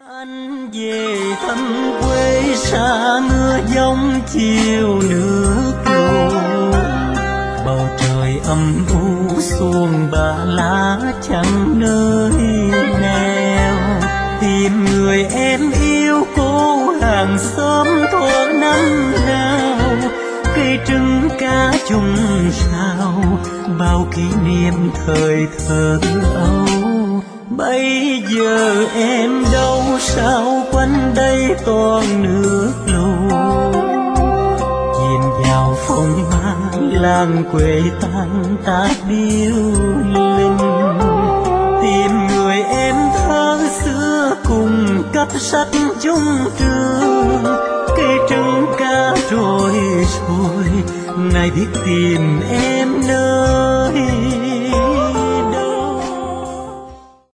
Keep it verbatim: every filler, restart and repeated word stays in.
Anh về thăm quê xa mưa giông chiều nước luồn, bầu trời âm u xuông ba lá chẳng nơi neo. Tìm người em yêu cố hàng xóm thuở năm nào, cây trứng cá chung sao bao kỷ niệm thời thơ ấu. Bây giờ em đâu sao quanh đây toàn nước lũ, chìm vào phong ba làng quê tan tác điêu linh. Tìm người em thơ xưa cùng cấp sách chung trường, cây trứng cá trôi trôi nay biết tìm em nơi